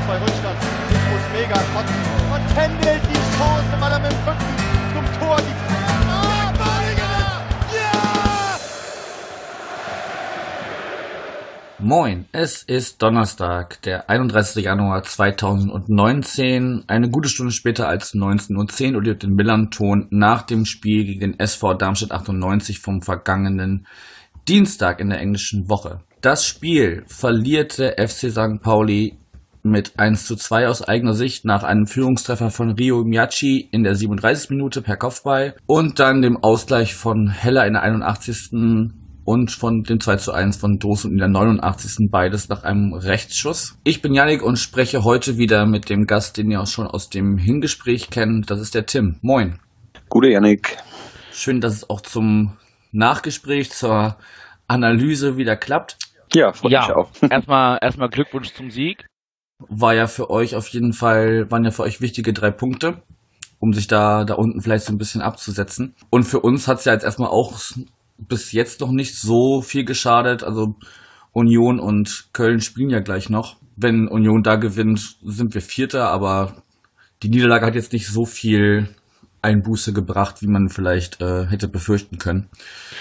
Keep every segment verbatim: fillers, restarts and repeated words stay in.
zwei Rückstand. Jetzt muss mega kotzen. Und händelt die Chance, weil er mit dem Rücken zum Tor die... Ah, Balinger! Ja! Moin, es ist Donnerstag, der einunddreißigster Januar zweitausendneunzehn, eine gute Stunde später als neunzehn Uhr zehn und ihr hört den Millern-Ton nach dem Spiel gegen den S V Darmstadt achtundneunzig vom vergangenen Dienstag in der englischen Woche. Das Spiel verlierte F C Sankt Pauli mit eins zu zwei aus eigener Sicht nach einem Führungstreffer von Ryo Miyachi in der siebenunddreißigsten Minute per Kopfball und dann dem Ausgleich von Heller in der einundachtzigsten und von dem zwei zu eins von Dosun in der neunundachtzigsten beides nach einem Rechtsschuss. Ich bin Yannick und spreche heute wieder mit dem Gast, den ihr auch schon aus dem Hingespräch kennt. Das ist der Tim. Moin. Gute Yannick. Schön, dass es auch zum Nachgespräch, zur Analyse wieder klappt. Ja, freut ja, mich auch. erstmal, erstmal Glückwunsch zum Sieg. War ja für euch auf jeden Fall, waren ja für euch wichtige drei Punkte, um sich da, da unten vielleicht so ein bisschen abzusetzen. Und für uns hat es ja jetzt erstmal auch bis jetzt noch nicht so viel geschadet. Also Union und Köln spielen ja gleich noch. Wenn Union da gewinnt, sind wir Vierter, aber die Niederlage hat jetzt nicht so viel Einbuße gebracht, wie man vielleicht äh, hätte befürchten können.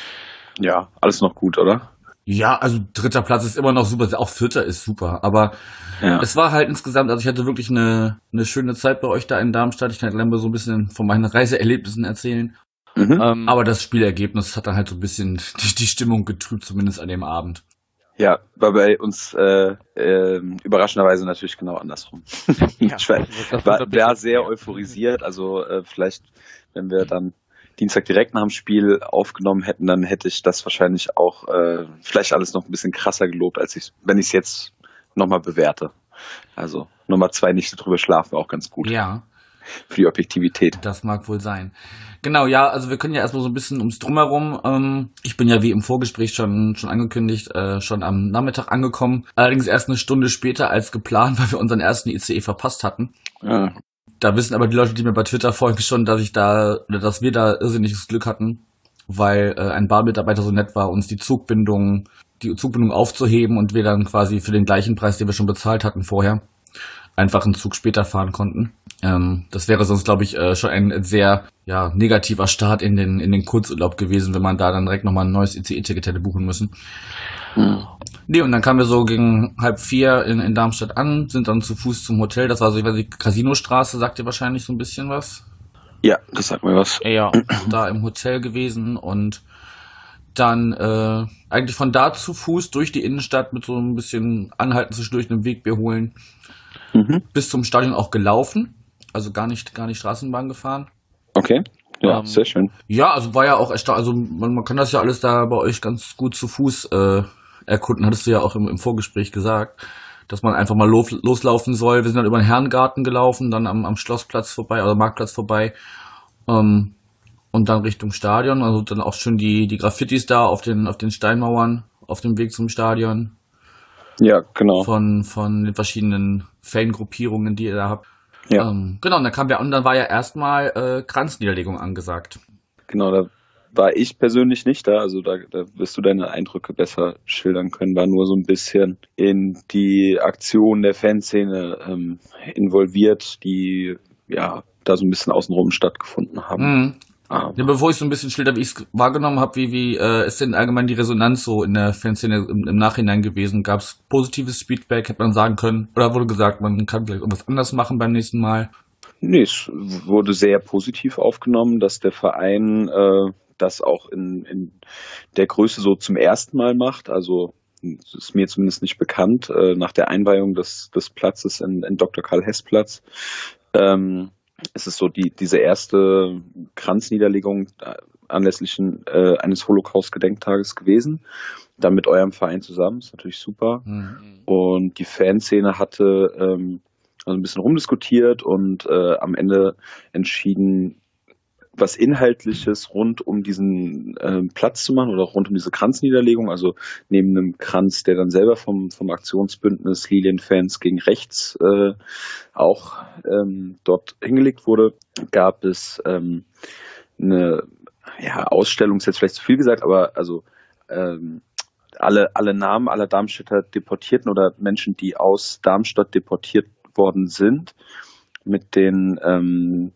Ja, alles noch gut, oder? Ja, also dritter Platz ist immer noch super, auch Vierter ist super, aber ja. Es war halt insgesamt, also ich hatte wirklich eine, eine schöne Zeit bei euch da in Darmstadt. Ich kann Lembe so ein bisschen von meinen Reiseerlebnissen erzählen. Mhm. Ähm, aber das Spielergebnis hat dann halt so ein bisschen die, die Stimmung getrübt, zumindest an dem Abend. Ja, war bei uns äh, äh, überraschenderweise natürlich genau andersrum. Ja, ich war, war, war sehr euphorisiert, also äh, vielleicht, wenn wir dann Dienstag direkt nach dem Spiel aufgenommen hätten, dann hätte ich das wahrscheinlich auch äh, vielleicht alles noch ein bisschen krasser gelobt, als ich, wenn ich es jetzt nochmal bewerte. Also Nummer zwei Nächte drüber schlafen war auch ganz gut. Ja. Für die Objektivität. Das mag wohl sein. Genau, ja, also wir können ja erstmal so ein bisschen ums Drumherum. Ähm, ich bin ja wie im Vorgespräch schon schon angekündigt, äh, schon am Nachmittag angekommen. Allerdings erst eine Stunde später als geplant, weil wir unseren ersten I C E verpasst hatten. Ja. Da wissen aber die Leute, die mir bei Twitter folgen, schon, dass ich da, oder dass wir da irrsinniges Glück hatten, weil äh, ein Bahnmitarbeiter so nett war, uns die Zugbindung, die Zugbindung aufzuheben und wir dann quasi für den gleichen Preis, den wir schon bezahlt hatten vorher, einfach einen Zug später fahren konnten. Ähm, das wäre sonst, glaube ich, äh, schon ein sehr ja, negativer Start in den in den Kurzurlaub gewesen, wenn man da dann direkt nochmal ein neues I C E-Ticket hätte buchen müssen. Mhm. Nee, und dann kamen wir so gegen halb vier in, in Darmstadt an, sind dann zu Fuß zum Hotel. Das war so, ich weiß nicht, Casinostraße, sagt ihr wahrscheinlich so ein bisschen was? Ja, das sagt mir was. Ja, da im Hotel gewesen und dann äh, eigentlich von da zu Fuß durch die Innenstadt mit so ein bisschen Anhalten zwischendurch einen Wegbier holen. Mhm. Bis zum Stadion auch gelaufen, also gar nicht gar nicht Straßenbahn gefahren. Okay, ja, ähm, sehr schön. Ja, also war ja auch ersta- also man, man kann das ja alles da bei euch ganz gut zu Fuß äh, erkunden, hattest du ja auch im, im Vorgespräch gesagt, dass man einfach mal los, loslaufen soll. Wir sind dann über den Herrengarten gelaufen, dann am, am Schlossplatz vorbei oder Marktplatz vorbei ähm, und dann Richtung Stadion. Also dann auch schön die die Graffitis da auf den auf den Steinmauern auf dem Weg zum Stadion. Ja, genau. Von, von den verschiedenen Fangruppierungen, die ihr da habt. Ja. Ähm, genau, und dann kam ja, und dann war ja erstmal äh, Kranzniederlegung angesagt. Genau, da war ich persönlich nicht da, also da, da wirst du deine Eindrücke besser schildern können, war nur so ein bisschen in die Aktion der Fanszene ähm, involviert, die ja da so ein bisschen außenrum stattgefunden haben. Mhm. Ja, bevor ich so ein bisschen schilder, wie ich es wahrgenommen habe, wie, wie äh, ist denn allgemein die Resonanz so in der Fanszene im, im Nachhinein gewesen? Gab es positives Feedback, hätte man sagen können? Oder wurde gesagt, man kann vielleicht irgendwas anders machen beim nächsten Mal? Nee, es wurde sehr positiv aufgenommen, dass der Verein äh, das auch in, in der Größe so zum ersten Mal macht. Also das ist mir zumindest nicht bekannt, äh, nach der Einweihung des, des Platzes in, in Doktor Karl-Hess-Platz. Ähm, Es ist so die diese erste Kranzniederlegung anlässlich äh, eines Holocaust-Gedenktages gewesen. Dann mit eurem Verein zusammen, ist natürlich super. Mhm. Und die Fanszene hatte ähm, also ein bisschen rumdiskutiert und äh, am Ende entschieden, was Inhaltliches rund um diesen äh, Platz zu machen oder rund um diese Kranzniederlegung. Also neben einem Kranz, der dann selber vom vom Aktionsbündnis Lilienfans gegen Rechts äh, auch ähm, dort hingelegt wurde, gab es ähm, eine ja, Ausstellung, ist jetzt vielleicht zu viel gesagt, aber also ähm, alle alle Namen aller Darmstädter Deportierten oder Menschen, die aus Darmstadt deportiert worden sind, mit den ähm,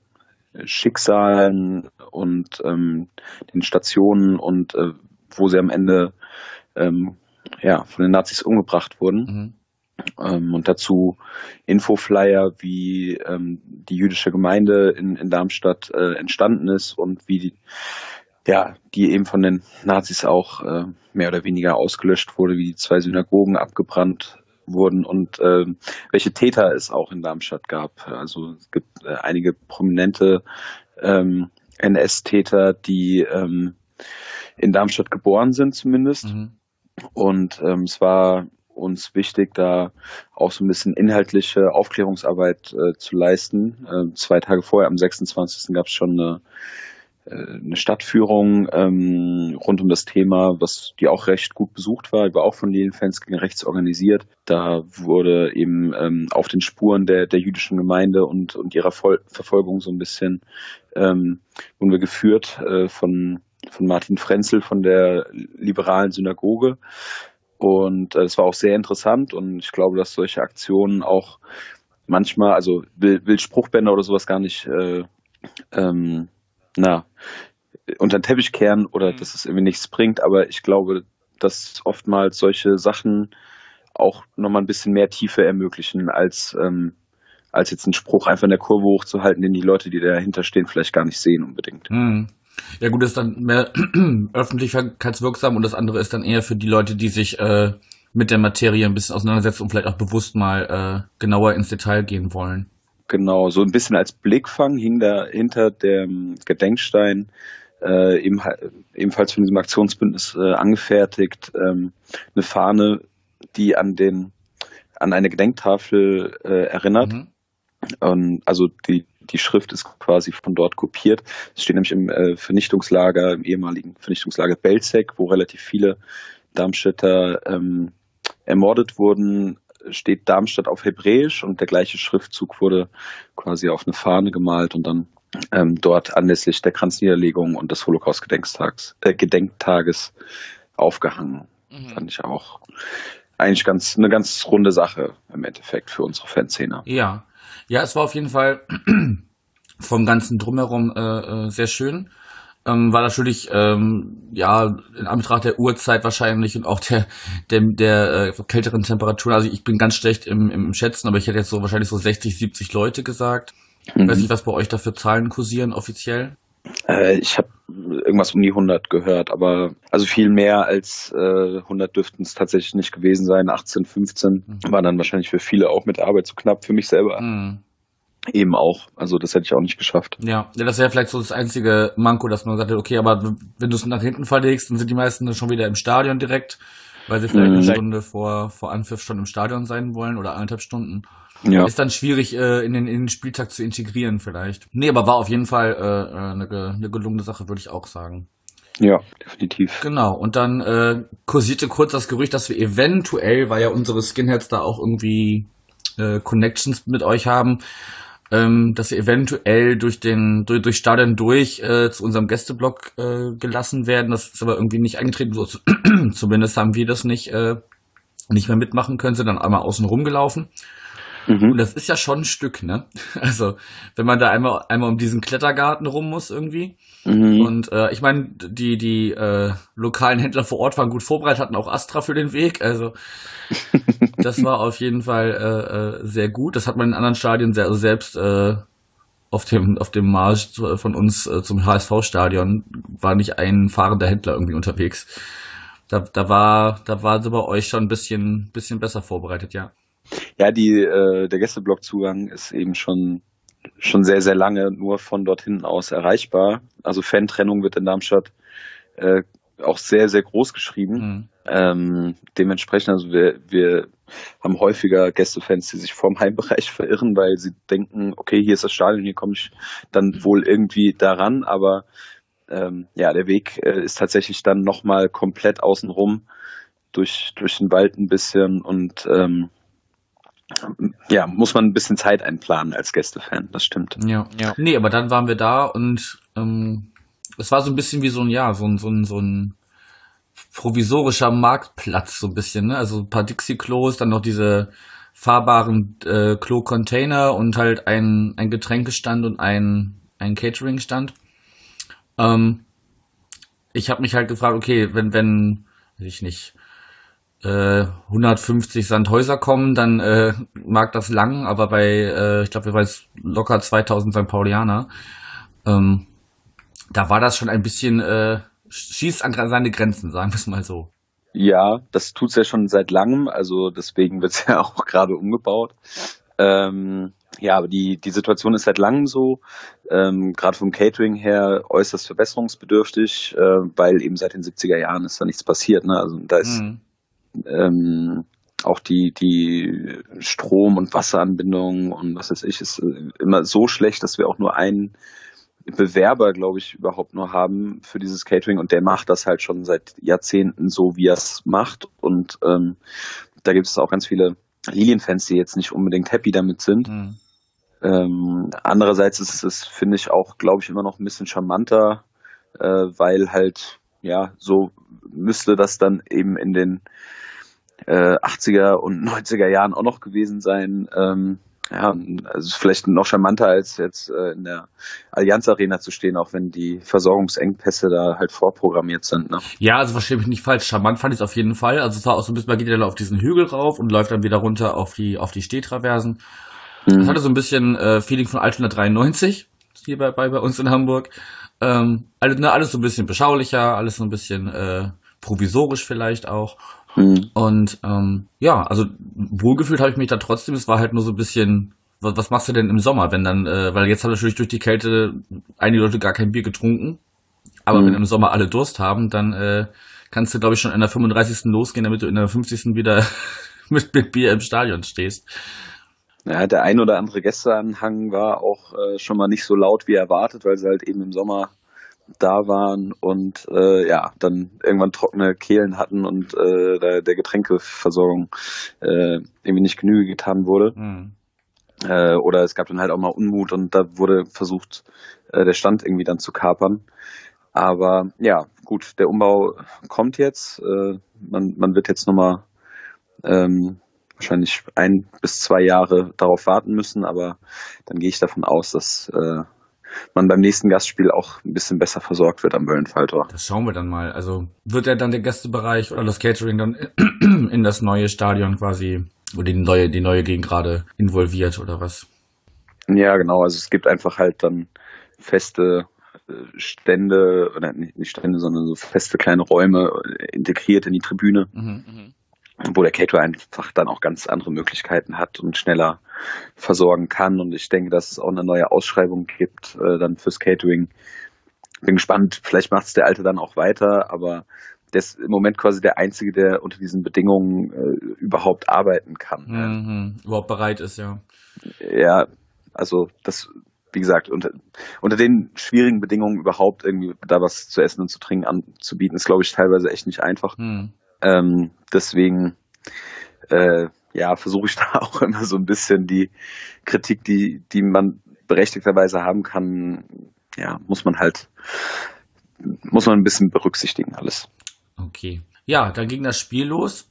Schicksalen und ähm, den Stationen und äh, wo sie am Ende ähm, ja, von den Nazis umgebracht wurden. Mhm. Ähm, und dazu Infoflyer, wie ähm, die jüdische Gemeinde in, in Darmstadt äh, entstanden ist und wie die, ja, die eben von den Nazis auch äh, mehr oder weniger ausgelöscht wurde, wie die zwei Synagogen abgebrannt wurden und äh, welche Täter es auch in Darmstadt gab. Also es gibt äh, einige prominente ähm, N S-Täter, die ähm, in Darmstadt geboren sind zumindest. Mhm. Und ähm, es war uns wichtig, da auch so ein bisschen inhaltliche Aufklärungsarbeit äh, zu leisten. Äh, zwei Tage vorher, am sechsundzwanzigsten gab es schon eine eine Stadtführung ähm, rund um das Thema, was die auch recht gut besucht war, die war auch von Lilienfans gegen rechts organisiert. Da wurde eben ähm, auf den Spuren der der jüdischen Gemeinde und und ihrer Vol- Verfolgung so ein bisschen ähm, wurden wir geführt äh, von von Martin Frenzel von der liberalen Synagoge. Und es äh, war auch sehr interessant und ich glaube, dass solche Aktionen auch manchmal, also will, will Spruchbänder oder sowas gar nicht äh, ähm, na, unter den Teppich kehren oder mhm. dass es irgendwie nichts bringt, aber ich glaube, dass oftmals solche Sachen auch nochmal ein bisschen mehr Tiefe ermöglichen, als, ähm, als jetzt einen Spruch einfach in der Kurve hochzuhalten, den die Leute, die dahinter stehen, vielleicht gar nicht sehen unbedingt. Mhm. Ja gut, das ist dann mehr öffentlichkeitswirksam und das andere ist dann eher für die Leute, die sich äh, mit der Materie ein bisschen auseinandersetzen und vielleicht auch bewusst mal äh, genauer ins Detail gehen wollen. Genau, so ein bisschen als Blickfang hing da hinter dem Gedenkstein, äh, eben, ebenfalls von diesem Aktionsbündnis äh, angefertigt, ähm, eine Fahne, die an den an eine Gedenktafel äh, erinnert. Mhm. Ähm, also die die Schrift ist quasi von dort kopiert. Es steht nämlich im äh, Vernichtungslager, im ehemaligen Vernichtungslager Belzec, wo relativ viele Darmstädter ähm, ermordet wurden, steht Darmstadt auf Hebräisch und der gleiche Schriftzug wurde quasi auf eine Fahne gemalt und dann ähm, dort anlässlich der Kranzniederlegung und des Holocaust-Gedenktages äh, Gedenktages aufgehangen. Mhm. Fand ich auch eigentlich ganz eine ganz runde Sache im Endeffekt für unsere Fanszene. Ja, ja, es war auf jeden Fall vom ganzen Drumherum äh, sehr schön. Ähm, war natürlich, ähm, ja, in Anbetracht der Uhrzeit wahrscheinlich und auch der der, der äh, kälteren Temperaturen. Also ich bin ganz schlecht im, im Schätzen, aber ich hätte jetzt so wahrscheinlich so sechzig, siebzig Leute gesagt. Mhm. Ich weiß nicht, was bei euch da für Zahlen kursieren offiziell. Äh, ich habe irgendwas um die hundert gehört, aber also viel mehr als äh, hundert dürften es tatsächlich nicht gewesen sein. achtzehn, fünfzehn mhm. war dann wahrscheinlich für viele auch mit der Arbeit zu knapp, für mich selber. Mhm. Eben auch. Also das hätte ich auch nicht geschafft. Ja, ja, das wäre vielleicht so das einzige Manko, dass man sagt, okay, aber wenn du es nach hinten verlegst, dann sind die meisten schon wieder im Stadion direkt, weil sie vielleicht mhm. eine Stunde vor, vor Anpfiff schon im Stadion sein wollen oder eineinhalb Stunden. Ja. Ist dann schwierig, äh, in den, in den Spieltag zu integrieren vielleicht. Nee, aber war auf jeden Fall äh, eine, eine gelungene Sache, würde ich auch sagen. Ja, definitiv. Genau, und dann äh, kursierte kurz das Gerücht, dass wir eventuell, weil ja unsere Skinheads da auch irgendwie äh, Connections mit euch haben, ähm, dass wir eventuell durch den durch, durch Stadion durch äh, zu unserem Gästeblock äh, gelassen werden. Das ist aber irgendwie nicht eingetreten. So, zumindest haben wir das nicht äh, nicht mehr mitmachen können, sind dann einmal außen rumgelaufen. Mhm. Und das ist ja schon ein Stück, ne? Also, wenn man da einmal einmal um diesen Klettergarten rum muss irgendwie. Mhm. Und äh, ich meine, die die äh, lokalen Händler vor Ort waren gut vorbereitet, hatten auch Astra für den Weg. Also, das war auf jeden Fall äh, äh, sehr gut. Das hat man in anderen Stadien sehr, also selbst äh, auf dem auf dem Marsch von uns äh, zum H S V-Stadion war nicht ein fahrender Händler irgendwie unterwegs. Da da war da war sie bei euch schon ein bisschen bisschen besser vorbereitet, ja. Ja, die, äh, der Gästeblockzugang ist eben schon, schon sehr, sehr lange nur von dort hinten aus erreichbar. Also Fantrennung wird in Darmstadt äh, auch sehr, sehr groß geschrieben. Mhm. Ähm, dementsprechend, also wir, wir haben häufiger Gästefans, die sich vorm Heimbereich verirren, weil sie denken, okay, hier ist das Stadion, hier komme ich dann wohl irgendwie daran. Aber ähm, ja, der Weg äh, ist tatsächlich dann nochmal komplett außenrum durch, durch den Wald ein bisschen und ähm, ja, muss man ein bisschen Zeit einplanen als Gästefan, das stimmt. Ja, ja. Nee, aber dann waren wir da und ähm, es war so ein bisschen wie so ein, ja, so ein, so ein, so ein provisorischer Marktplatz, so ein bisschen, ne? Also ein paar Dixie-Klos, dann noch diese fahrbaren äh, Klo-Container und halt ein, ein Getränkestand und ein, ein Catering-Stand. Ähm, ich habe mich halt gefragt, okay, wenn, wenn, weiß ich nicht, äh, hundertfünfzig Sandhäuser kommen, dann äh, mag das lang, aber bei, äh, ich glaube, wir waren jetzt locker zweitausend Sankt Paulianer. Ähm, da war das schon ein bisschen, äh, schießt an seine Grenzen, sagen wir es mal so. Ja, das tut's ja schon seit langem, also deswegen wird's ja auch gerade umgebaut. Ähm, ja, aber die, die Situation ist seit langem so, ähm, gerade vom Catering her äußerst verbesserungsbedürftig, äh, weil eben seit den siebziger Jahren ist da nichts passiert. Ne? Also da ist Mhm. ähm, auch die, die Strom- und Wasseranbindung und was weiß ich, ist immer so schlecht, dass wir auch nur einen Bewerber, glaube ich, überhaupt nur haben für dieses Catering und der macht das halt schon seit Jahrzehnten so, wie er es macht und ähm, da gibt es auch ganz viele Lilienfans, die jetzt nicht unbedingt happy damit sind. Mhm. Ähm, andererseits ist es, finde ich, auch, glaube ich, immer noch ein bisschen charmanter, äh, weil halt, ja, so müsste das dann eben in den äh, achtziger und neunziger Jahren auch noch gewesen sein. Ähm, ja, also vielleicht noch charmanter als jetzt äh, in der Allianz Arena zu stehen, auch wenn die Versorgungsengpässe da halt vorprogrammiert sind. Ne? Ja, also verstehe mich nicht falsch. Charmant fand ich es auf jeden Fall. Also es war auch so ein bisschen, man geht ja dann auf diesen Hügel rauf und läuft dann wieder runter auf die auf die Stehtraversen. Mhm. Das hatte so ein bisschen äh, Feeling von Altona dreiundneunzig hier bei, bei bei uns in Hamburg. Ähm, alles, ne, alles so ein bisschen beschaulicher, alles so ein bisschen äh, provisorisch vielleicht auch. Mhm. Und ähm, ja, also wohlgefühlt habe ich mich da trotzdem. Es war halt nur so ein bisschen, was, was machst du denn im Sommer, wenn dann, äh, weil jetzt haben natürlich durch die Kälte einige Leute gar kein Bier getrunken. Aber Mhm. wenn im Sommer alle Durst haben, dann äh, kannst du, glaube ich, schon in der fünfunddreißigsten losgehen, damit du in der fünfzigsten wieder mit, mit Bier im Stadion stehst. Ja, der ein oder andere Gästeanhang war auch äh, schon mal nicht so laut wie erwartet, weil sie halt eben im Sommer da waren und äh, ja, dann irgendwann trockene Kehlen hatten und äh, der, der Getränkeversorgung äh, irgendwie nicht Genüge getan wurde. Hm. Äh, oder es gab dann halt auch mal Unmut und da wurde versucht, äh, der Stand irgendwie dann zu kapern. Aber ja, gut, der Umbau kommt jetzt. Äh, man, man wird jetzt nochmal ähm, wahrscheinlich ein bis zwei Jahre darauf warten müssen, aber dann gehe ich davon aus, dass äh, man beim nächsten Gastspiel auch ein bisschen besser versorgt wird am Wöllenfalltor. Das schauen wir dann mal. Also wird ja dann der Gästebereich oder das Catering dann in das neue Stadion quasi, oder die neue, die neue Gegend gerade involviert oder was? Ja, genau. Also es gibt einfach halt dann feste äh, Stände, oder nicht nicht Stände, sondern so feste kleine Räume äh, integriert in die Tribüne, Mhm. Mhm. wo der Caterer einfach dann auch ganz andere Möglichkeiten hat und schneller versorgen kann. Und ich denke, dass es auch eine neue Ausschreibung gibt äh, dann fürs Catering. Bin gespannt, vielleicht macht es der Alte dann auch weiter, aber der ist im Moment quasi der Einzige, der unter diesen Bedingungen äh, überhaupt arbeiten kann. Mhm. Überhaupt bereit ist, ja. Ja, also das, wie gesagt, unter, unter den schwierigen Bedingungen überhaupt irgendwie da was zu essen und zu trinken anzubieten, ist, glaube ich, teilweise echt nicht einfach. Mhm. Ähm, deswegen äh, ja, versuche ich da auch immer so ein bisschen die Kritik, die, die man berechtigterweise haben kann, ja, muss man halt, muss man ein bisschen berücksichtigen alles. Okay. Ja, dann ging das Spiel los.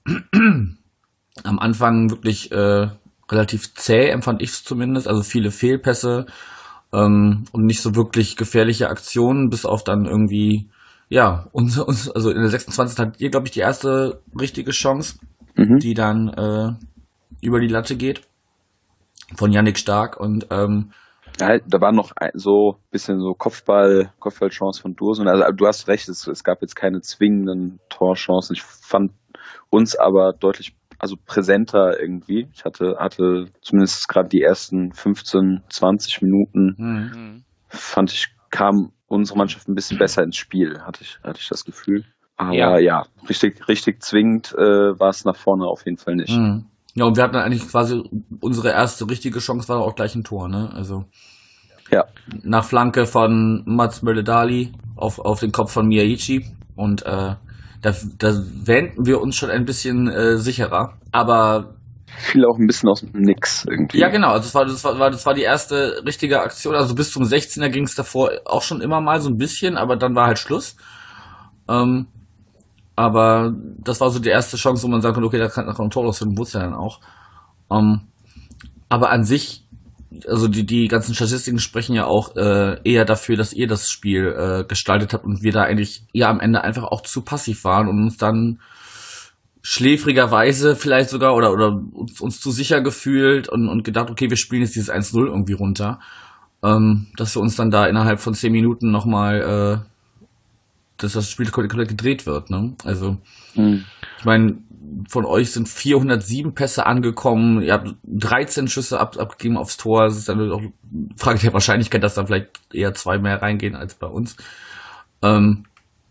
Am Anfang wirklich äh, relativ zäh, empfand ich es zumindest. Also viele Fehlpässe ähm, und nicht so wirklich gefährliche Aktionen, bis auf dann irgendwie, ja, uns, uns, also in der sechsundzwanzigsten hat ihr, glaube ich, die erste richtige Chance, Mhm. die dann äh, über die Latte geht. Von Yannick Stark und ähm, Ja, da war noch ein, so ein bisschen so Kopfball, Kopfballchance von Dursun. Also du hast recht, es, es gab jetzt keine zwingenden Torchancen. Ich fand uns aber deutlich, also präsenter irgendwie. Ich hatte, hatte zumindest gerade die ersten fünfzehn, zwanzig Minuten, hm. Mhm. fand ich, kam unsere Mannschaft ein bisschen besser ins Spiel, hatte ich, hatte ich das Gefühl. Aber Ja. ja, richtig, richtig zwingend äh, war es nach vorne auf jeden Fall nicht. Hm. Ja, und wir hatten eigentlich quasi unsere erste richtige Chance, war auch gleich ein Tor, ne? Also Ja. nach Flanke von Mats Mölle-Dali auf, auf den Kopf von Miyaichi. Und äh, da, da wähnten wir uns schon ein bisschen äh, sicherer. Aber Fiel auch ein bisschen aus dem Nix irgendwie. ja, genau, also das war, das war, war, das war die erste richtige Aktion. Also bis zum sechzehner ging es davor auch schon immer mal so ein bisschen, aber dann war halt Schluss. Ähm, aber das war so die erste Chance, wo man sagen konnte, okay, da kann noch ein Tor rausfinden, wurde es ja dann auch. Ähm, aber an sich, also die, die ganzen Statistiken sprechen ja auch äh, eher dafür, dass ihr das Spiel äh, gestaltet habt und wir da eigentlich ja am Ende einfach auch zu passiv waren und uns dann schläfrigerweise vielleicht sogar oder oder uns, uns zu sicher gefühlt und, und gedacht, okay, wir spielen jetzt dieses eins null irgendwie runter. Ähm, dass wir uns dann da innerhalb von zehn Minuten nochmal, äh, dass das Spiel komplett gedreht wird, ne? Also, mhm. ich meine, von euch sind vierhundertsieben Pässe angekommen, ihr habt dreizehn Schüsse ab, abgegeben aufs Tor, das ist dann auch Frage der Wahrscheinlichkeit, dass da vielleicht eher zwei mehr reingehen als bei uns. Ähm,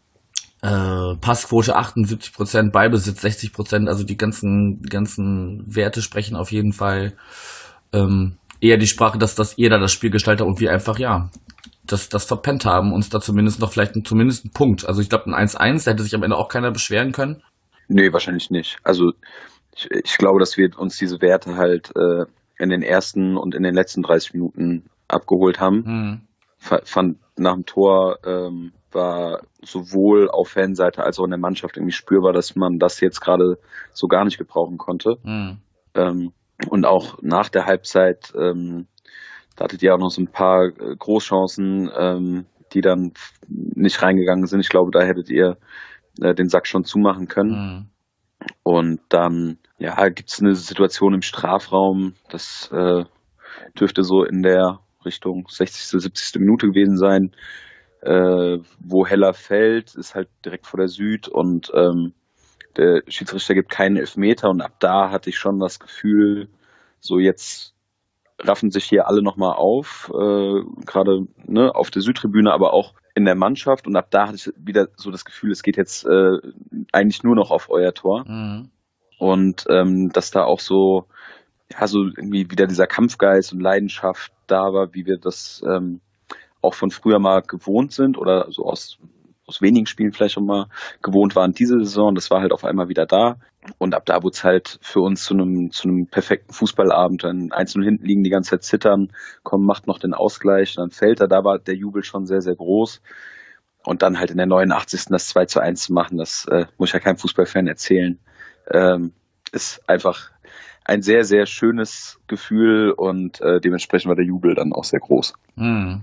äh, Passquote achtundsiebzig Prozent, Ballbesitz sechzig Prozent, also die ganzen, die ganzen Werte sprechen auf jeden Fall, ähm, eher die Sprache, dass, dass ihr da das Spiel gestaltet und wir einfach, ja, das, das verpennt haben, uns da zumindest noch vielleicht zumindest einen Punkt. Also ich glaube, ein eins eins, da hätte sich am Ende auch keiner beschweren können. Nee, wahrscheinlich nicht. Also ich, ich glaube, dass wir uns diese Werte halt äh, in den ersten und in den letzten dreißig Minuten abgeholt haben. Hm. F- fand nach dem Tor ähm, war sowohl auf Fanseite als auch in der Mannschaft irgendwie spürbar, dass man das jetzt gerade so gar nicht gebrauchen konnte. Hm. Ähm, und auch nach der Halbzeit, ähm, da hattet ihr auch noch so ein paar äh, Großchancen, ähm, die dann nicht reingegangen sind. Ich glaube, da hättet ihr den Sack schon zumachen können. Mhm. Und dann, ja, gibt es eine Situation im Strafraum, das äh, dürfte so in der Richtung sechzigste, siebzigste Minute gewesen sein, äh, wo Heller fällt, ist halt direkt vor der Süd und ähm, der Schiedsrichter gibt keinen Elfmeter und ab da hatte ich schon das Gefühl, so jetzt raffen sich hier alle nochmal auf, äh, gerade ne, auf der Südtribüne, aber auch in der Mannschaft und ab da hatte ich wieder so das Gefühl, es geht jetzt äh, eigentlich nur noch auf euer Tor. Mhm. Und ähm, dass da auch so, ja, so irgendwie wieder dieser Kampfgeist und Leidenschaft da war, wie wir das ähm, auch von früher mal gewohnt sind oder so aus, aus wenigen Spielen vielleicht schon mal gewohnt waren diese Saison. Das war halt auf einmal wieder da. Und ab da wurde es halt für uns zu einem zu einem perfekten Fußballabend. Dann eins null hinten liegen, die ganze Zeit zittern, komm, macht noch den Ausgleich, dann fällt er. Da war der Jubel schon sehr, sehr groß. Und dann halt in der neunundachtzigsten das zwei zu eins zu machen, das äh, muss ich ja keinem Fußballfan erzählen, ähm, ist einfach ein sehr, sehr schönes Gefühl und äh, dementsprechend war der Jubel dann auch sehr groß. Hm.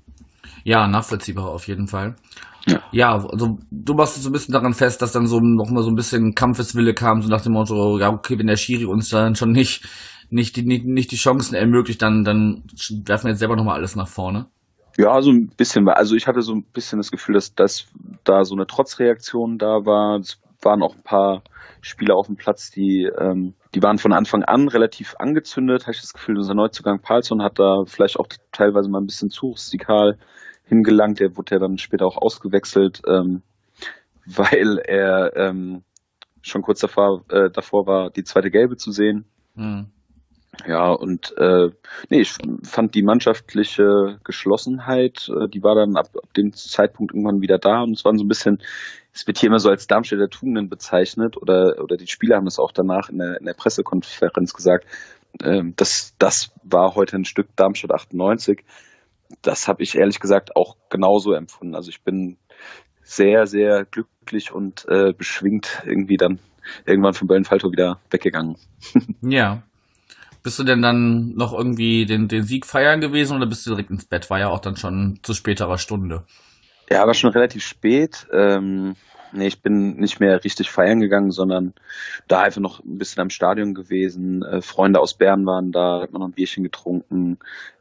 Ja, nachvollziehbar auf jeden Fall. Ja. ja, also du machst so ein bisschen daran fest, dass dann so nochmal so ein bisschen Kampfeswille kam, so nach dem Motto, ja okay, wenn der Schiri uns dann schon nicht nicht die nicht, nicht die Chancen ermöglicht, dann dann werfen wir jetzt selber nochmal alles nach vorne. Ja, so ein bisschen. Also ich hatte so ein bisschen das Gefühl, dass, dass da so eine Trotzreaktion da war. Es waren auch ein paar Spieler auf dem Platz, die ähm, die waren von Anfang an relativ angezündet. Habe ich das Gefühl, unser Neuzugang Palsson hat da vielleicht auch teilweise mal ein bisschen zu rustikal hingelangt. Der wurde ja dann später auch ausgewechselt, ähm, weil er ähm, schon kurz davor, äh, davor war, die zweite Gelbe zu sehen. Mhm. Ja, und äh, nee, ich fand die mannschaftliche Geschlossenheit, äh, die war dann ab, ab dem Zeitpunkt irgendwann wieder da und es war so ein bisschen, es wird hier immer so als Darmstädter Tugenden bezeichnet oder oder die Spieler haben es auch danach in der, in der Pressekonferenz gesagt, äh, das, das war heute ein Stück Darmstadt achtundneunzig. Das habe ich ehrlich gesagt auch genauso empfunden. Also ich bin sehr, sehr glücklich und äh, beschwingt irgendwie dann irgendwann von Böllen-Faltow wieder weggegangen. Ja. Bist du denn dann noch irgendwie den, den Sieg feiern gewesen oder bist du direkt ins Bett? War ja auch dann schon zu späterer Stunde. Ja, war schon relativ spät. Ähm, nee, ich bin nicht mehr richtig feiern gegangen, sondern da einfach noch ein bisschen am Stadion gewesen. Äh, Freunde aus Bern waren da, hat man noch ein Bierchen getrunken.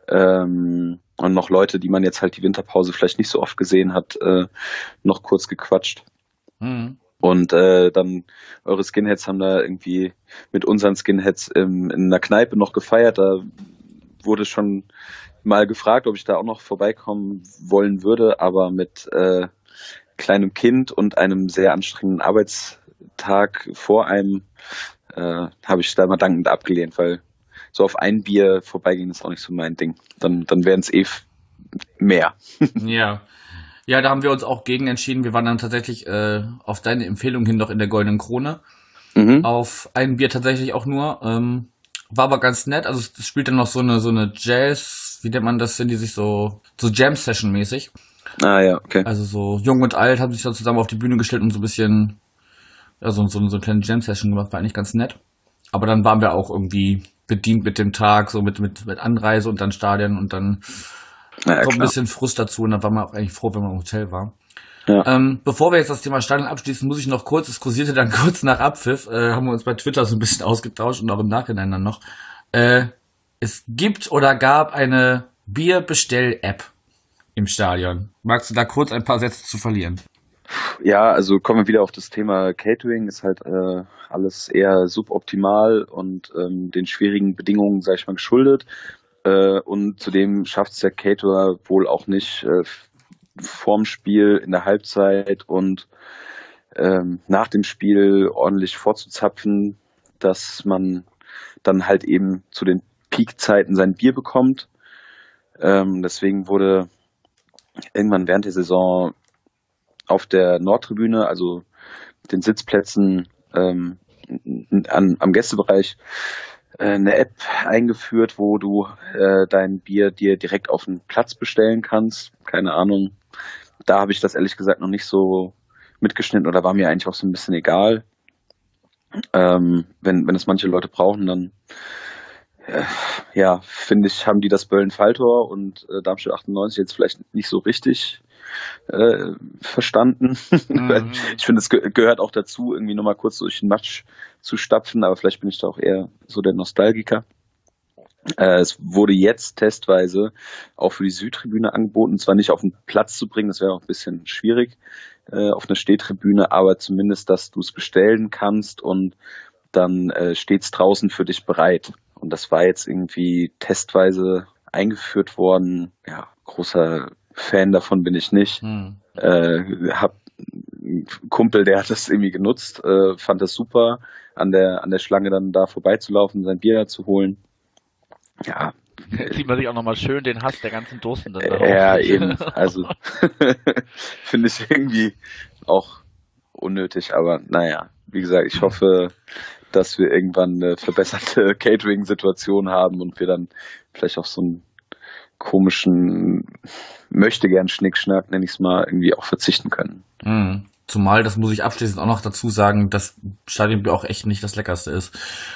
Ähm, und noch Leute, die man jetzt halt die Winterpause vielleicht nicht so oft gesehen hat, äh, noch kurz gequatscht. Mhm. Und äh, dann eure Skinheads haben da irgendwie mit unseren Skinheads im, in einer Kneipe noch gefeiert. Da wurde schon mal gefragt, ob ich da auch noch vorbeikommen wollen würde, aber mit äh, kleinem Kind und einem sehr anstrengenden Arbeitstag vor einem äh, habe ich da mal dankend abgelehnt, weil so auf ein Bier vorbeigehen ist auch nicht so mein Ding. Dann, dann wären es eh f- mehr. Ja. Ja, da haben wir uns auch gegen entschieden. Wir waren dann tatsächlich äh, auf deine Empfehlung hin noch in der Goldenen Krone. Mhm. Auf ein Bier tatsächlich auch nur. Ähm, war aber ganz nett. Also es spielt dann noch so eine so eine Jazz, wie nennt man das, sind die sich so so Jam-Session mäßig. Ah ja, okay. Also so jung und alt haben sich da zusammen auf die Bühne gestellt und so ein bisschen, ja, so, so, so eine kleine Jam-Session gemacht. War eigentlich ganz nett. Aber dann waren wir auch irgendwie bedient mit dem Tag, so mit, mit, mit Anreise und dann Stadion und dann naja, kommt ein klar. bisschen Frust dazu und dann war man auch eigentlich froh, wenn man im Hotel war. Ja. Ähm, bevor wir jetzt das Thema Stadion abschließen, muss ich noch kurz, es kursierte dann kurz nach Abpfiff, äh, haben wir uns bei Twitter so ein bisschen ausgetauscht und auch im Nachhinein dann noch. Äh, es gibt oder gab eine Bierbestell-App im Stadion. Magst du da kurz ein paar Sätze zu verlieren? Ja, also kommen wir wieder auf das Thema Catering, ist halt äh, alles eher suboptimal und ähm, den schwierigen Bedingungen, sag ich mal, geschuldet. Äh, und zudem schafft es der Caterer wohl auch nicht äh, vorm Spiel, in der Halbzeit und ähm, nach dem Spiel ordentlich vorzuzapfen, dass man dann halt eben zu den Peakzeiten sein Bier bekommt. Ähm, deswegen wurde irgendwann während der Saison auf der Nordtribüne, also den Sitzplätzen ähm, an, am Gästebereich, äh, eine App eingeführt, wo du äh, dein Bier dir direkt auf den Platz bestellen kannst. Keine Ahnung. Da habe ich das ehrlich gesagt noch nicht so mitgeschnitten oder war mir eigentlich auch so ein bisschen egal. Ähm, wenn, wenn es manche Leute brauchen, dann äh, ja, finde ich, haben die das Böllen-Falltor und äh, Darmstadt achtundneunzig jetzt vielleicht nicht so richtig äh, verstanden. Mhm. Ich finde, es ge- gehört auch dazu, irgendwie nochmal kurz durch den Matsch zu stapfen, aber vielleicht bin ich da auch eher so der Nostalgiker. Äh, es wurde jetzt testweise auch für die Südtribüne angeboten, zwar nicht auf den Platz zu bringen, das wäre auch ein bisschen schwierig, äh, auf eine Stehtribüne, aber zumindest, dass du es bestellen kannst und dann äh, steht es draußen für dich bereit. Und das war jetzt irgendwie testweise eingeführt worden. Ja, großer Fan davon bin ich nicht. Hm. Äh, hab einen Kumpel, der hat das irgendwie genutzt, äh, fand das super, an der an der Schlange dann da vorbeizulaufen, sein Bier zu holen. Ja. Sieht man sich auch nochmal schön den Hass der ganzen Durstenden. Äh, ja, eben. Also finde ich irgendwie auch unnötig, aber naja, wie gesagt, ich hoffe, dass wir irgendwann eine verbesserte Catering-Situation haben und wir dann vielleicht auch so einen komischen Möchtegern-Schnickschnack, nenne ich es mal, irgendwie auch verzichten können. Mhm. Zumal, das muss ich abschließend auch noch dazu sagen, dass Stadionbier auch echt nicht das Leckerste ist.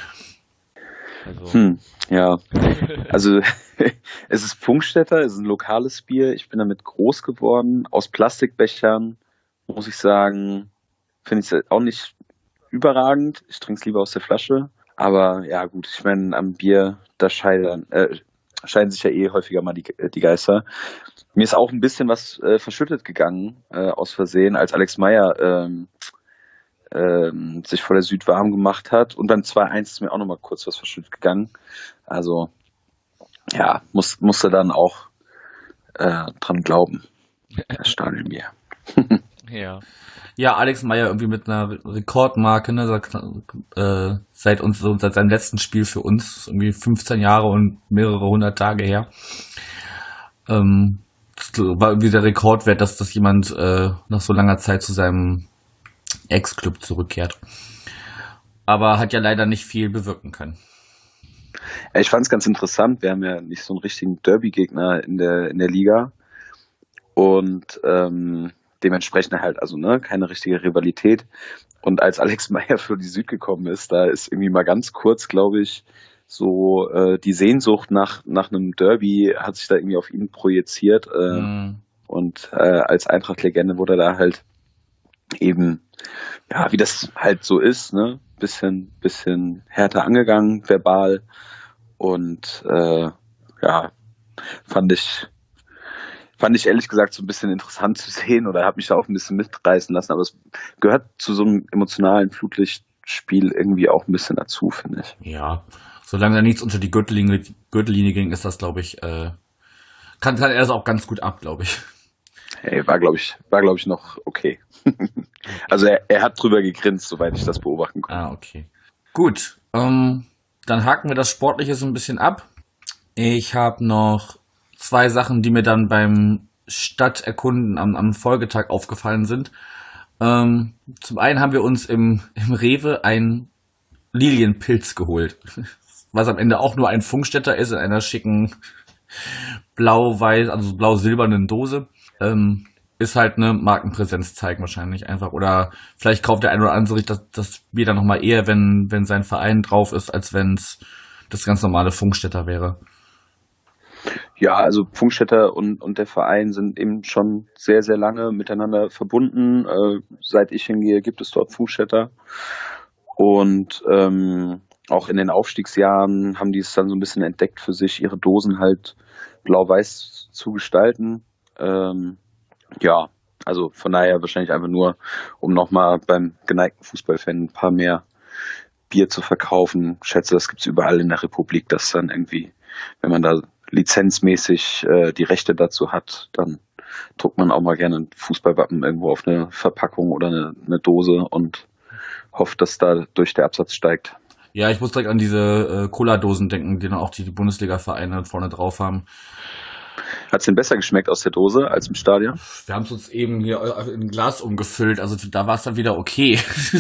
Also. Hm, ja, also es ist Pfungstädter, es ist ein lokales Bier. Ich bin damit groß geworden. Aus Plastikbechern, muss ich sagen, finde ich es auch nicht überragend. Ich trinke es lieber aus der Flasche. Aber ja gut, ich meine, am Bier, da scheiden, äh, scheiden sich ja eh häufiger mal die, die Geister. Mir ist auch ein bisschen was äh, verschüttet gegangen, äh, aus Versehen, als Alex Meyer ähm, ähm, sich vor der Süd warm gemacht hat. Und beim zwei eins ist mir auch nochmal kurz was verschüttet gegangen. Also ja, muss, musste dann auch äh, dran glauben. Das Stadionbier. Ja. Ja, Alex Meyer irgendwie mit einer Rekordmarke, ne, seit, äh, seit uns, so, seit seinem letzten Spiel für uns, irgendwie fünfzehn Jahre und mehrere hundert Tage her. Ähm, das war irgendwie der Rekordwert, dass das jemand äh, nach so langer Zeit zu seinem Ex-Club zurückkehrt. Aber hat ja leider nicht viel bewirken können. Ich fand es ganz interessant, wir haben ja nicht so einen richtigen Derby-Gegner in der, in der Liga. Und ähm, dementsprechend halt, also ne, keine richtige Rivalität. Und als Alex Meyer für die Süd gekommen ist, da ist irgendwie mal ganz kurz, glaube ich, so äh, die Sehnsucht nach nach einem Derby hat sich da irgendwie auf ihn projiziert. Äh, mhm. Und äh, als Eintracht-Legende wurde er da halt eben, ja, wie das halt so ist, ne, bisschen bisschen härter angegangen, verbal. Und äh, ja, fand ich Fand ich ehrlich gesagt so ein bisschen interessant zu sehen oder habe mich da auch ein bisschen mitreißen lassen. Aber es gehört zu so einem emotionalen Flutlichtspiel irgendwie auch ein bisschen dazu, finde ich. Ja, solange da nichts unter die Gürtellinie, Gürtellinie ging, ist das, glaube ich, äh, kann, kann er das auch ganz gut ab, glaube ich. Hey, war, glaube ich, war, glaube ich, noch okay. Also er, er hat drüber gegrinst, soweit ich das beobachten konnte. Ah, okay. Gut, ähm, dann haken wir das Sportliche so ein bisschen ab. Ich habe noch zwei Sachen, die mir dann beim Stadterkunden am, am Folgetag aufgefallen sind. Ähm, zum einen haben wir uns im, im Rewe ein Lilienpilz geholt, was am Ende auch nur ein Funkstätter ist in einer schicken blau-weiß, also blau-silbernen Dose. Ähm, ist halt eine Markenpräsenz zeigen wahrscheinlich einfach. Oder vielleicht kauft der eine oder andere sich das, das Bier dann nochmal eher, wenn, wenn sein Verein drauf ist, als wenn es das ganz normale Funkstätter wäre. Ja, also Pfungstädter und, und der Verein sind eben schon sehr, sehr lange miteinander verbunden. Äh, seit ich hingehe, gibt es dort Pfungstädter. Und ähm, auch in den Aufstiegsjahren haben die es dann so ein bisschen entdeckt für sich, ihre Dosen halt blau-weiß zu gestalten. Ähm, ja, also von daher wahrscheinlich einfach nur, um nochmal beim geneigten Fußballfan ein paar mehr Bier zu verkaufen. Ich schätze, das gibt's überall in der Republik, dass dann irgendwie, wenn man da lizenzmäßig äh, die Rechte dazu hat, dann druckt man auch mal gerne ein Fußballwappen irgendwo auf eine Verpackung oder eine, eine Dose und hofft, dass dadurch der Absatz steigt. Ja, ich muss direkt an diese äh, Cola-Dosen denken, die dann auch die, die Bundesliga-Vereine vorne drauf haben. Hat's denn besser geschmeckt aus der Dose als im Stadion? Wir haben es uns eben hier in ein Glas umgefüllt, also da war es dann wieder okay.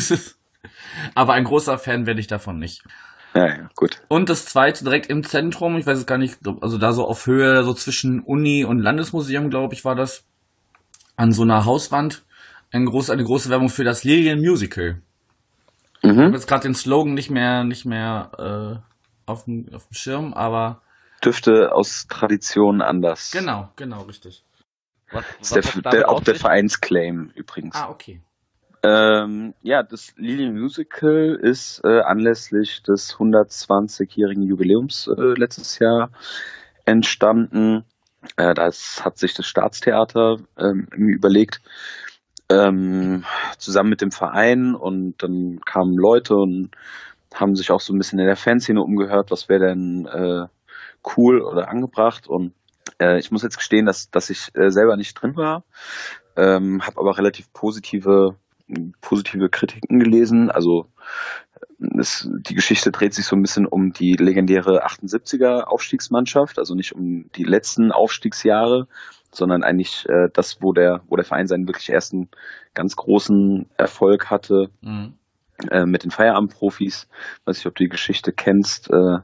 Aber ein großer Fan werde ich davon nicht. Ja, ja, gut. Und das zweite direkt im Zentrum, ich weiß es gar nicht, also da so auf Höhe, so zwischen Uni und Landesmuseum, glaube ich, war das, an so einer Hauswand, ein groß, eine große Werbung für das Lilien Musical. Mhm. Ich habe jetzt gerade den Slogan nicht mehr, nicht mehr äh, auf dem auf dem Schirm, aber Dürfte aus Tradition anders. genau, genau, richtig. Was, Das ist der, der, auch der Vereinsclaim übrigens. Ah, okay. Ähm, ja, das Lilien Musical ist äh, anlässlich des hundertzwanzigjährigen Jubiläums äh, letztes Jahr entstanden. Äh, das hat sich das Staatstheater ähm, überlegt, ähm, zusammen mit dem Verein, und dann kamen Leute und haben sich auch so ein bisschen in der Fanszene umgehört, was wäre denn äh, cool oder angebracht. Und äh, ich muss jetzt gestehen, dass, dass ich äh, selber nicht drin war, ähm, habe aber relativ positive positive Kritiken gelesen. Also es, die Geschichte dreht sich so ein bisschen um die legendäre achtundsiebziger Aufstiegsmannschaft, also nicht um die letzten Aufstiegsjahre, sondern eigentlich äh, das, wo der, wo der Verein seinen wirklich ersten ganz großen Erfolg hatte, Mhm. äh, mit den Feierabendprofis. Weiß nicht, ob du die Geschichte kennst. Äh,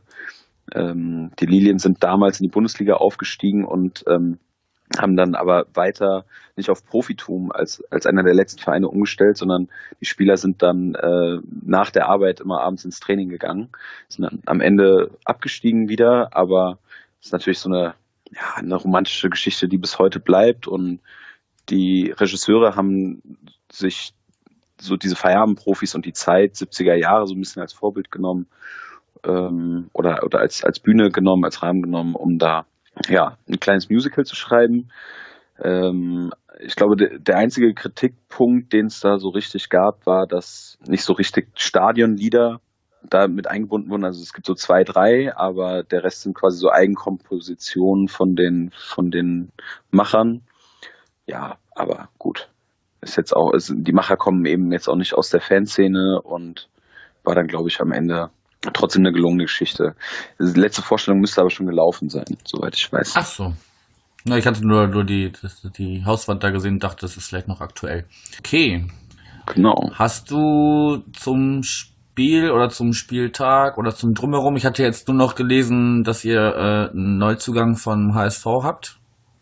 ähm, die Lilien sind damals in die Bundesliga aufgestiegen und ähm, haben dann aber weiter nicht auf Profitum als als einer der letzten Vereine umgestellt, sondern die Spieler sind dann äh, nach der Arbeit immer abends ins Training gegangen, sind dann am Ende abgestiegen wieder, aber es ist natürlich so eine, ja, eine romantische Geschichte, die bis heute bleibt, und die Regisseure haben sich so diese Feierabendprofis und die Zeit siebziger Jahre so ein bisschen als Vorbild genommen, ähm, oder oder als als Bühne genommen, als Rahmen genommen, um da ja, ein kleines Musical zu schreiben. Ähm, ich glaube, de, der einzige Kritikpunkt, den es da so richtig gab, war, dass nicht so richtig Stadionlieder da mit eingebunden wurden. Also es gibt so zwei, drei, aber der Rest sind quasi so Eigenkompositionen von den, von den Machern. Ja, aber gut. Ist jetzt auch, ist, die Macher kommen eben jetzt auch nicht aus der Fanszene, und war dann, glaube ich, am Ende trotzdem eine gelungene Geschichte. Die letzte Vorstellung müsste aber schon gelaufen sein, soweit ich weiß. Ach so. Na, ich hatte nur, nur die, das, die Hauswand da gesehen und dachte, das ist vielleicht noch aktuell. Okay. Genau. Hast du zum Spiel oder zum Spieltag oder zum Drumherum, ich hatte jetzt nur noch gelesen, dass ihr äh, einen Neuzugang vom H S V habt?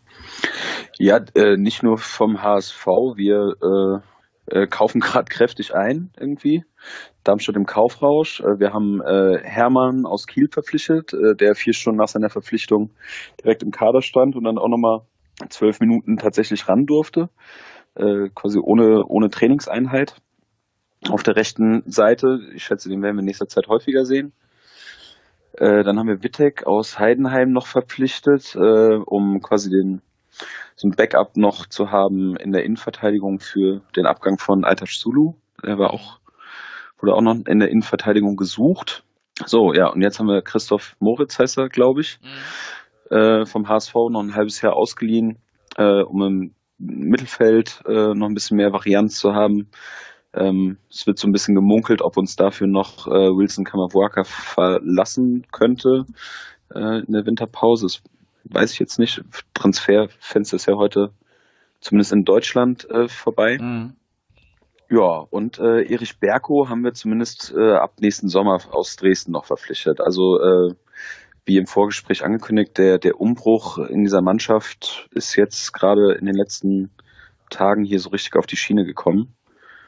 Ja, äh, nicht nur vom H S V, wir äh, äh, kaufen gerade kräftig ein irgendwie. Darmstadt im Kaufrausch. Äh, wir haben äh, Hermann aus Kiel verpflichtet, äh, der vier Stunden nach seiner Verpflichtung direkt im Kader stand und dann auch nochmal zwölf Minuten tatsächlich ran durfte, äh, quasi ohne, ohne Trainingseinheit. Auf der rechten Seite, ich schätze, den werden wir in nächster Zeit häufiger sehen. Äh, dann haben wir Wittek aus Heidenheim noch verpflichtet, äh, um quasi den so ein Backup noch zu haben in der Innenverteidigung für den Abgang von Aytaç Sulu. Der war auch, wurde auch noch in der Innenverteidigung gesucht. So, ja, und jetzt haben wir Christoph Moritz, heißt er, glaube ich, mhm. äh, vom H S V noch ein halbes Jahr ausgeliehen, äh, um im Mittelfeld äh, noch ein bisschen mehr Varianz zu haben. Ähm, es wird so ein bisschen gemunkelt, ob uns dafür noch äh, Wilson Kamavuaka verlassen könnte äh, in der Winterpause. Das weiß ich jetzt nicht. Transferfenster ist ja heute zumindest in Deutschland äh, vorbei. Mhm. Ja, und äh, Erich Berko haben wir zumindest äh, ab nächsten Sommer aus Dresden noch verpflichtet. Also äh, wie im Vorgespräch angekündigt, der, der Umbruch in dieser Mannschaft ist jetzt gerade in den letzten Tagen hier so richtig auf die Schiene gekommen.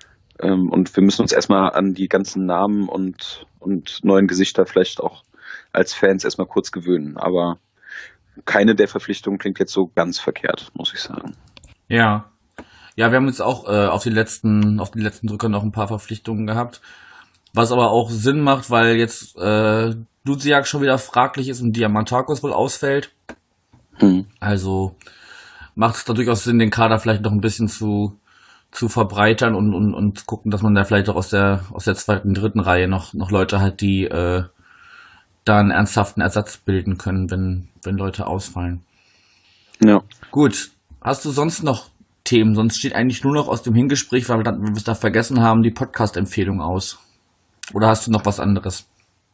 Ähm, und wir müssen uns erstmal an die ganzen Namen und, und neuen Gesichter vielleicht auch als Fans erstmal kurz gewöhnen. Aber keine der Verpflichtungen klingt jetzt so ganz verkehrt, muss ich sagen. Ja. Ja, wir haben jetzt auch äh, auf die letzten, auf die letzten Drücker noch ein paar Verpflichtungen gehabt. Was aber auch Sinn macht, weil jetzt äh, Duziak schon wieder fraglich ist und Diamantakos wohl ausfällt. Hm. Also macht es da durchaus Sinn, den Kader vielleicht noch ein bisschen zu zu verbreitern und, und, und gucken, dass man da vielleicht auch aus der aus der zweiten, dritten Reihe noch noch Leute hat, die äh, da einen ernsthaften Ersatz bilden können, wenn wenn Leute ausfallen. Ja. Gut, hast du sonst noch Themen? Sonst steht eigentlich nur noch aus dem Hingespräch, weil wir, dann, wir es da vergessen haben, die Podcast-Empfehlung aus. Oder hast du noch was anderes?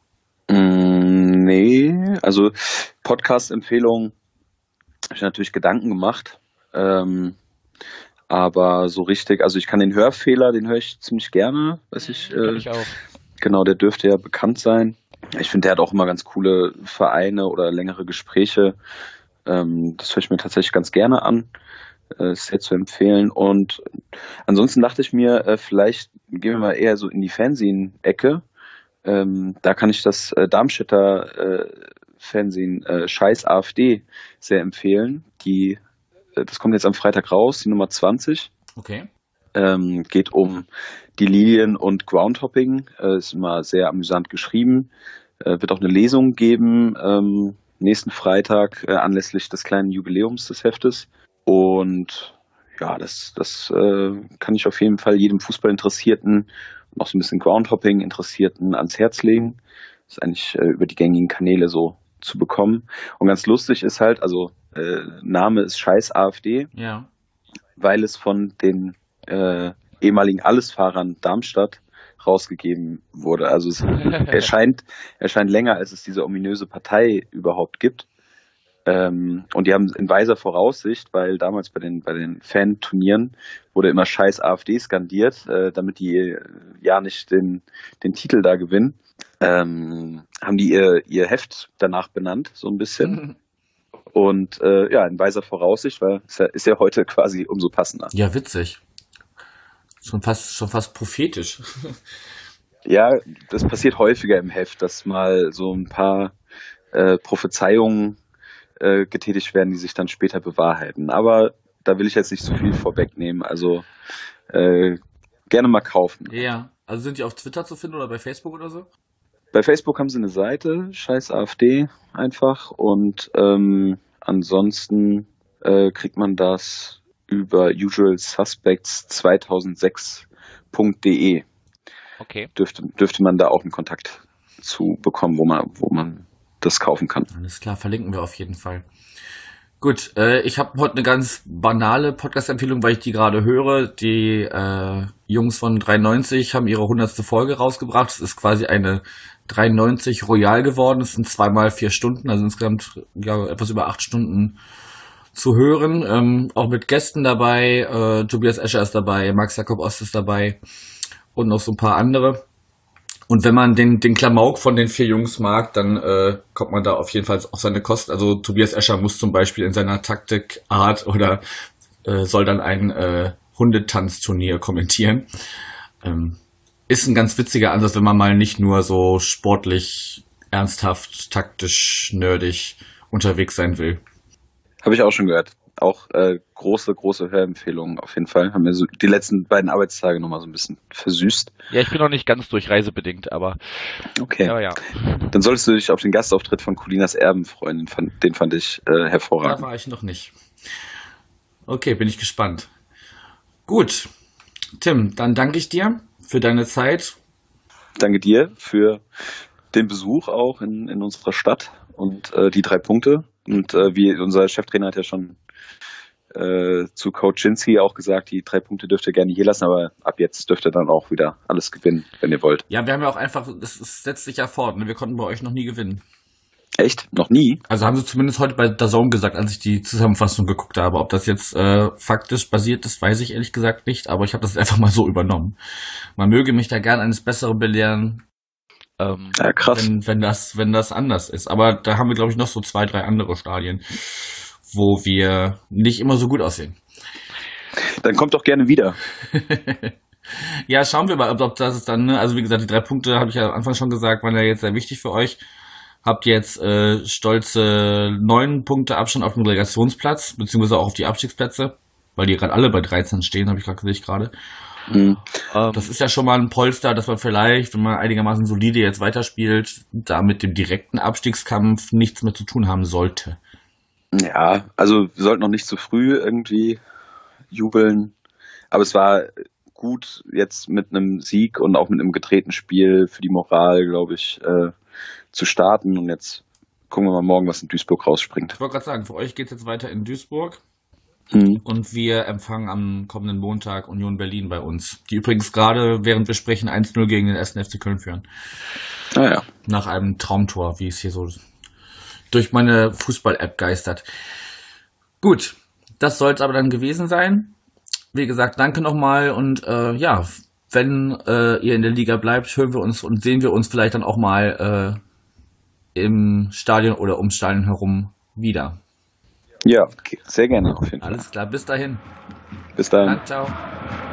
Mm, nee, also Podcast-Empfehlung habe ich natürlich Gedanken gemacht. Ähm, aber so richtig, also ich kann den Hörfehler, den höre ich ziemlich gerne. Weiß ich, äh, ich auch. Genau, der dürfte ja bekannt sein. Ich finde, der hat auch immer ganz coole Vereine oder längere Gespräche. Ähm, das höre ich mir tatsächlich ganz gerne an. Äh, ist sehr zu empfehlen. Und ansonsten dachte ich mir, äh, vielleicht gehen wir mal eher so in die Fernsehen-Ecke. Ähm, da kann ich das äh, Darmstädter äh, Fernsehen äh, Scheiß AfD sehr empfehlen. Die, äh, das kommt jetzt am Freitag raus, die Nummer zwanzig. Okay. Ähm, geht um die Lilien und Groundhopping. Äh, ist immer sehr amüsant geschrieben. Äh, wird auch eine Lesung geben ähm, nächsten Freitag äh, anlässlich des kleinen Jubiläums des Heftes. Und ja, das, das äh, kann ich auf jeden Fall jedem Fußballinteressierten und auch so ein bisschen Groundhopping-Interessierten ans Herz legen. Das ist eigentlich äh, über die gängigen Kanäle so zu bekommen. Und ganz lustig ist halt, also äh, Name ist Scheiß AfD, Ja. weil es von den äh, ehemaligen Allesfahrern Darmstadt rausgegeben wurde. Also es erscheint, erscheint länger, als es diese ominöse Partei überhaupt gibt. Ähm, und die haben in weiser Voraussicht, weil damals bei den bei den Fan-Turnieren wurde immer Scheiß AfD skandiert, äh, damit die äh, ja nicht den den Titel da gewinnen, ähm, haben die ihr ihr Heft danach benannt, so ein bisschen. Und äh, ja, in weiser Voraussicht, weil es ja, ist ja heute quasi umso passender. Ja, witzig. Schon fast, schon fast prophetisch. Ja, das passiert häufiger im Heft, dass mal so ein paar äh, Prophezeiungen äh, getätigt werden, die sich dann später bewahrheiten. Aber da will ich jetzt nicht so viel vorwegnehmen. Also äh, gerne mal kaufen. Ja. Also sind die auf Twitter zu finden oder bei Facebook oder so? Bei Facebook haben sie eine Seite, Scheiß AfD einfach. Und ähm, ansonsten äh, kriegt man das über usual suspects zweitausendsechs punkt de. Okay. Dürfte, dürfte man da auch einen Kontakt zu bekommen, wo man, wo man das kaufen kann. Alles klar, verlinken wir auf jeden Fall. Gut, äh, ich habe heute eine ganz banale Podcast-Empfehlung, weil ich die gerade höre. Die äh, Jungs von dreiundneunzig haben ihre hundertste Folge rausgebracht. Es ist quasi eine dreiundneunzig Royal geworden. Es sind zweimal vier Stunden, also insgesamt ja, etwas über acht Stunden zu hören. Ähm, auch mit Gästen dabei. Äh, Tobias Escher ist dabei, Max Jakob Ost ist dabei und noch so ein paar andere. Und wenn man den, den Klamauk von den vier Jungs mag, dann äh, kommt man da auf jeden Fall auf seine Kosten. Also Tobias Escher muss zum Beispiel in seiner Taktikart oder äh, soll dann ein äh, Hundetanzturnier kommentieren. Ähm, ist ein ganz witziger Ansatz, wenn man mal nicht nur so sportlich, ernsthaft, taktisch, nerdig unterwegs sein will. Habe ich auch schon gehört. Auch äh, große, große Hörempfehlungen auf jeden Fall. Haben mir so die letzten beiden Arbeitstage nochmal so ein bisschen versüßt. Ja, ich bin noch nicht ganz durch reisebedingt, aber Okay. aber ja. Dann solltest du dich auf den Gastauftritt von Colinas Erben freuen. Den fand, den fand ich äh, Da hervorragend. war ich noch nicht. Okay, bin ich gespannt. Gut, Tim, dann danke ich dir für deine Zeit. Danke dir für den Besuch auch in, in unserer Stadt und äh, die drei Punkte. Und äh, wie unser Cheftrainer hat ja schon äh, zu Coach Schinski auch gesagt, die drei Punkte dürft ihr gerne hier lassen, aber ab jetzt dürft ihr dann auch wieder alles gewinnen, wenn ihr wollt. Ja, wir haben ja auch einfach, das, das setzt sich ja fort, ne? Wir konnten bei euch noch nie gewinnen. Echt? Noch nie? Also haben sie zumindest heute bei D A Z N gesagt, als ich die Zusammenfassung geguckt habe. Ob das jetzt äh, faktisch basiert ist, weiß ich ehrlich gesagt nicht, aber ich habe das einfach mal so übernommen. Man möge mich da gern eines Besseren belehren, Ähm, Ja, krass. wenn, wenn das, wenn das anders ist. Aber da haben wir, glaube ich, noch so zwei, drei andere Stadien, wo wir nicht immer so gut aussehen. Dann kommt doch gerne wieder. Ja, schauen wir mal, ob, ob das ist dann, ne? Also wie gesagt, die drei Punkte, habe ich ja am Anfang schon gesagt, waren ja jetzt sehr wichtig für euch. Habt jetzt äh, stolze neun Punkte Abstand auf den Relegationsplatz, beziehungsweise auch auf die Abstiegsplätze, weil die gerade alle bei dreizehn stehen, habe ich gerade gesehen gerade. Mhm. Ähm, Das ist ja schon mal ein Polster, dass man vielleicht, wenn man einigermaßen solide jetzt weiterspielt, da mit dem direkten Abstiegskampf nichts mehr zu tun haben sollte. Ja, also wir sollten noch nicht zu früh irgendwie jubeln, aber es war gut jetzt mit einem Sieg und auch mit einem gedrehten Spiel für die Moral, glaube ich, äh, zu starten, und jetzt gucken wir mal morgen, was in Duisburg rausspringt. Ich wollte gerade sagen, für euch geht es jetzt weiter in Duisburg. Mhm. Und wir empfangen am kommenden Montag Union Berlin bei uns, die übrigens gerade, während wir sprechen, eins null gegen den ersten F C Köln führen. Naja. Nach einem Traumtor, wie es hier so durch meine Fußball-App geistert. Gut, das soll es aber dann gewesen sein. Wie gesagt, danke nochmal, und äh, ja, wenn äh, ihr in der Liga bleibt, hören wir uns und sehen wir uns vielleicht dann auch mal äh, im Stadion oder ums Stadion herum wieder. Ja, okay. Sehr gerne auf jeden Fall. Alles klar, bis dahin. Bis dann. Dann, ciao.